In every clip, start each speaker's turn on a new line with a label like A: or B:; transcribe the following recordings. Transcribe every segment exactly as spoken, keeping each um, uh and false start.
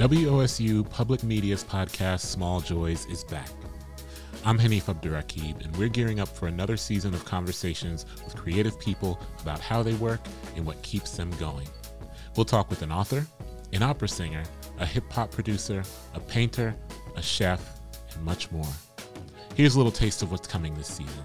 A: W O S U Public Media's podcast, Small Joys, is back. I'm Hanif Abdurraqib, and we're gearing up for another season of conversations with creative people about how they work and what keeps them going. We'll talk with an author, an opera singer, a hip-hop producer, a painter, a chef, and much more. Here's a little taste of what's coming this season.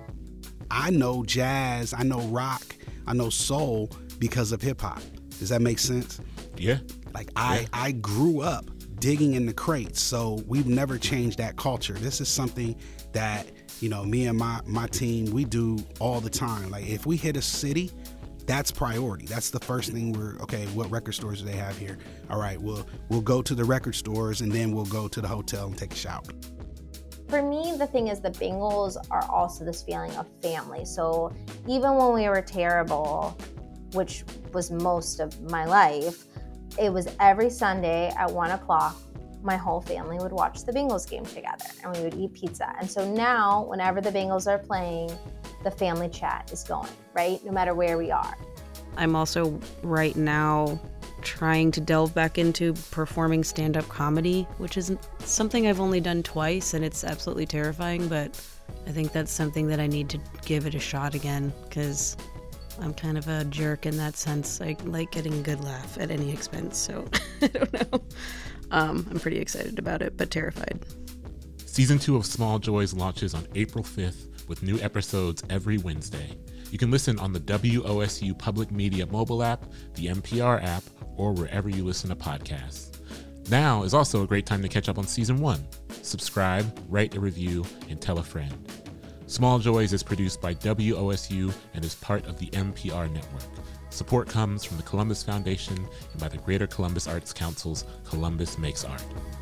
B: I know jazz, I know rock, I know soul because of hip-hop. Does that make sense?
A: Yeah.
B: Like I,
A: yeah.
B: I grew up digging in the crates, so we've never changed that culture. This is something that, you know, me and my, my team, we do all the time. Like if we hit a city, that's priority. That's the first thing we're, okay, what record stores do they have here? All right, we'll, we'll go to the record stores and then we'll go to the hotel and take a shower.
C: For me, the thing is the Bengals are also this feeling of family. So even when we were terrible, which was most of my life, it was every Sunday at one o'clock, my whole family would watch the Bengals game together and we would eat pizza. And so now, whenever the Bengals are playing, the family chat is going, right? No matter where we are.
D: I'm also right now trying to delve back into performing stand-up comedy, which is something I've only done twice and it's absolutely terrifying, but I think that's something that I need to give it a shot again because I'm kind of a jerk in that sense. I like getting a good laugh at any expense, so I don't know. Um, I'm pretty excited about it, but terrified.
A: Season two of Small Joys launches on April fifth with new episodes every Wednesday. You can listen on the W O S U Public Media mobile app, the N P R app, or wherever you listen to podcasts. Now is also a great time to catch up on season one. Subscribe, write a review, and tell a friend. Small Joys is produced by W O S U and is part of the N P R network. Support comes from the Columbus Foundation and by the Greater Columbus Arts Council's Columbus Makes Art.